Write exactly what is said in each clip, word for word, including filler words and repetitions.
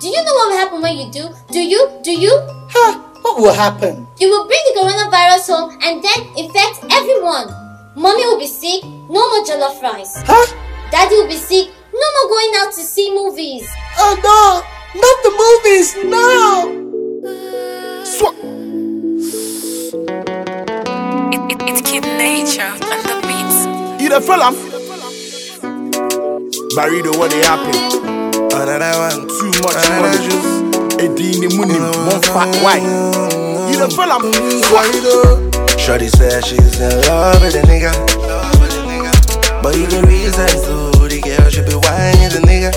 Do you know what will happen when you do? Do you? Do you? Huh? What will happen? You will bring the coronavirus home and then infect everyone. Mommy will be sick, no more jollof rice. Huh? Daddy will be sick, no more going out to see movies. Oh no! Not the movies! No! Swap! It, it, it's Kid Nature and the beats. You the fella? Barrido, what they happen? Another one. Too much money. Eighteen the money, one fat white. You the fella? Barrido. Shorty said she's in love with a nigga, but you can reason so the girl should be whining the nigga.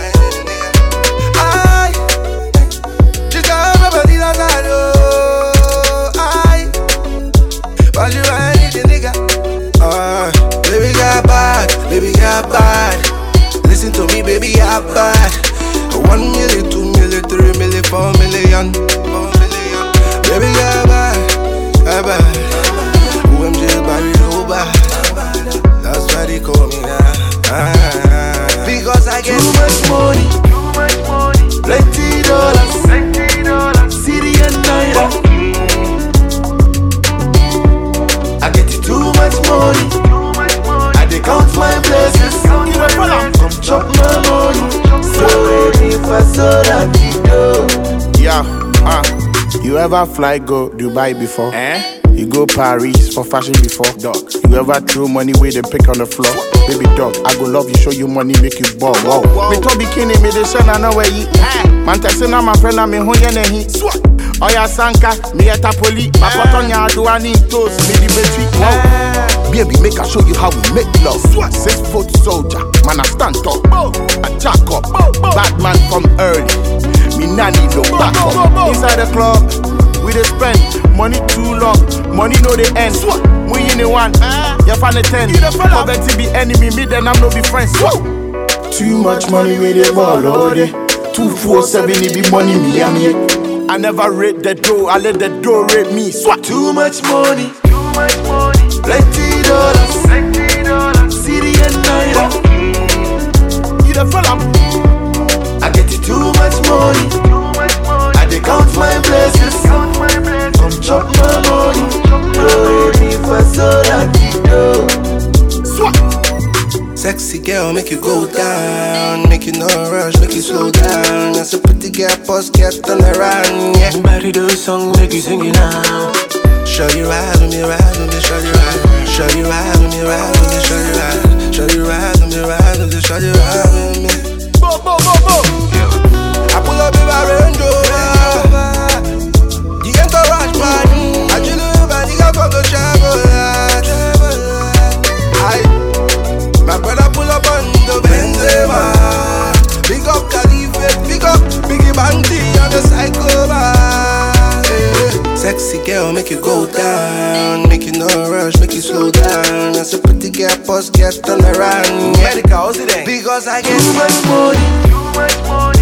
I just got my body on that oh I but you whining the nigga. Uh, baby got bad, baby got bad. Listen to me, baby, I'm bad. One million, two million, three million, four million, four million. Baby got bad, got bad. O M G Barrido bad. That's why they call me now. Ah, because I get too much money, too much money, plenty dollars, plenty dollars, city and naira. I get you too much money, too much money. I dey count my blessings. Come chop my money, so if I saw that you know. Yeah, ah. Uh, you ever fly go Dubai before? Eh? You go Paris for fashion before? Dog. You ever throw money where they pick on the floor? Baby dog, I go love you, show you money, make you ball. Wow. Me to bikini, me the son, I know where you. Man, testing my friend, I'm in Hoyan and he. Oya Sanka, me at Apoli. My potonya, do I need toast? Me the betty. Wow. Baby, make I show you how we make love. Six foot soldier, man, I stand up. I jack up. Bad man from early. Me nanny no back up. Inside the club, we dey spend money too long. Money no they end. We in the one, you find the ten. Poverty be enemy, me then I'm no be friends. Too much money with the ball, oh yeah. Two four seven, it be money me and me. I never rate the dough, I let the dough rate me. Swat. Too much money, too much money, plenty dollars, plenty dollars, city and naira. You the fella? I get you too much money, too much money. I dey count my blessings, count my blessings. Come chop my money, oh, if I saw that you know. Swat. Sexy girl, make you go down, make you no rush, make you slow down. That's a pretty girl, post get on around, yeah. Barrido song, make you sing it now. Show you ride with me, ride with me, show you ride. Show you ride with me, ride with me, show you ride. Show you ride with me, ride with me, show you ride with me. Bo, bo, bo, bo. I pull up in my Range Rover. The entourage party. I chill over, the girl from the travel. My brother pull up on the Benzema. Big up Khalifa, big up Biggie Bandy on the psycho man. Yeah. Sexy girl, make you go down, make you no rush, make you slow down. That's a pretty girl, post get on around. Yeah. Because I get too much money, too much money.